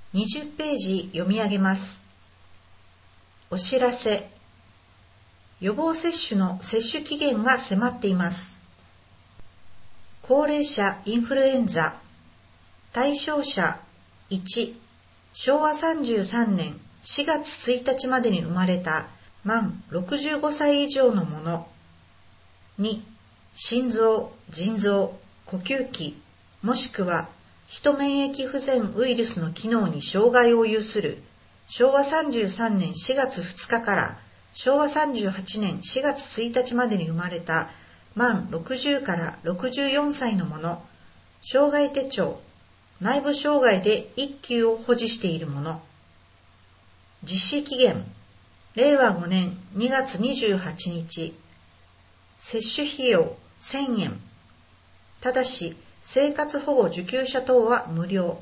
20ページ読み上げます。お知らせ。予防接種の接種期限が迫っています。高齢者インフルエンザ対象者1、昭和33年4月1日までに生まれた満65歳以上の者。2、心臓、腎臓、呼吸器、もしくはヒト免疫不全ウイルスの機能に障害を有する昭和33年4月2日から昭和38年4月1日までに生まれた満60から64歳の者、障害手帳、内部障害で1級を保持している者。実施期限、令和5年2月28日。接種費用1000円。ただし、生活保護受給者等は無料。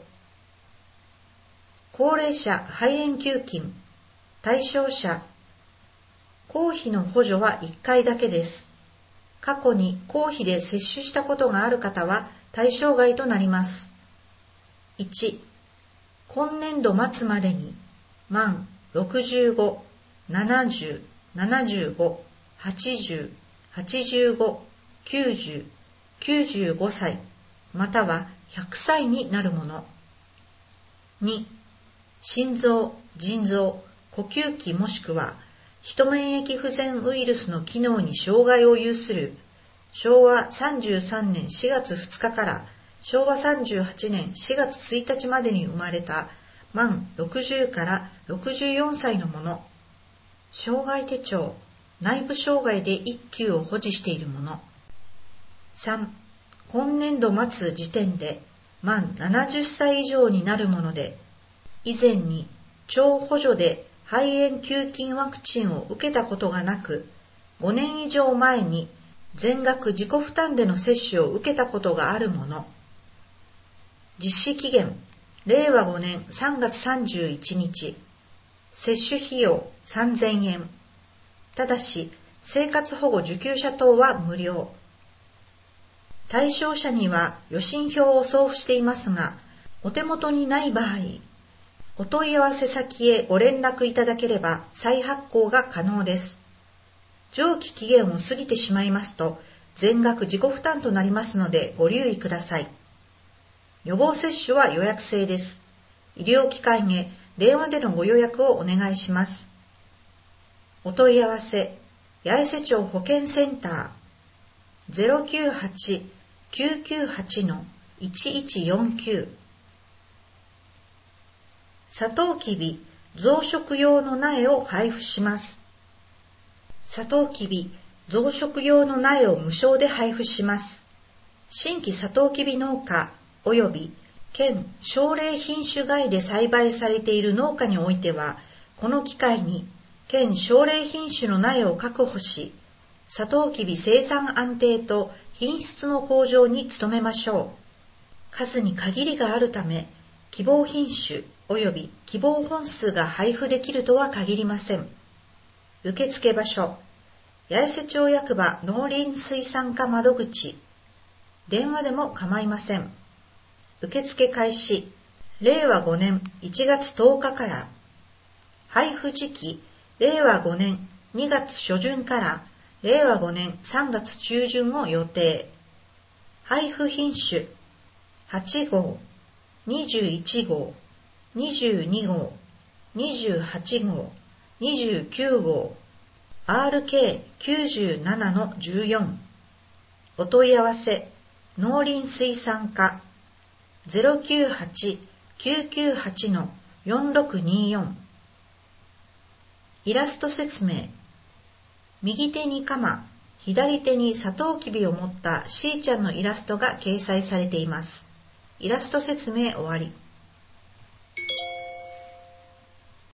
高齢者肺炎給付金、対象者。公費の補助は1回だけです。過去に公費で接種したことがある方は対象外となります。1、今年度末までに満65、70、75、80、85、90、95歳または100歳になるもの。2、心臓、腎臓、呼吸器もしくはヒト免疫不全ウイルスの機能に障害を有する昭和33年4月2日から昭和38年4月1日までに生まれた満60から64歳の者。障害手帳、内部障害で1級を保持している者。3、今年度末時点で満70歳以上になるもので、以前に超補助で肺炎球菌ワクチンを受けたことがなく、5年以上前に全額自己負担での接種を受けたことがある者。実施期限、令和5年3月31日。接種費用3000円。ただし、生活保護受給者等は無料。対象者には予診票を送付していますが、お手元にない場合、お問い合わせ先へご連絡いただければ再発行が可能です。上記期限を過ぎてしまいますと、全額自己負担となりますのでご留意ください。予防接種は予約制です。医療機関へ電話でのご予約をお願いします。お問い合わせ、八重瀬町保健センター 098-998-1149。サトウキビ増殖用の苗を配布します。サトウキビ増殖用の苗を無償で配布します。新規サトウキビ農家及び県奨励品種外で栽培されている農家においては、この機会に県奨励品種の苗を確保し、サトウキビ生産安定と品質の向上に努めましょう。数に限りがあるため、希望品種及び希望本数が配布できるとは限りません。受付場所、八重瀬町役場農林水産課窓口。電話でも構いません。受付開始、令和5年1月10日から。配布時期、令和5年2月初旬から令和5年3月中旬を予定。配布品種、8号、21号、22号、28号、29号、RK97-14。お問い合わせ、農林水産課 098-998-4624。イラスト説明。右手に鎌、左手にサトウキビを持ったしーちゃんのイラストが掲載されています。イラスト説明終わり。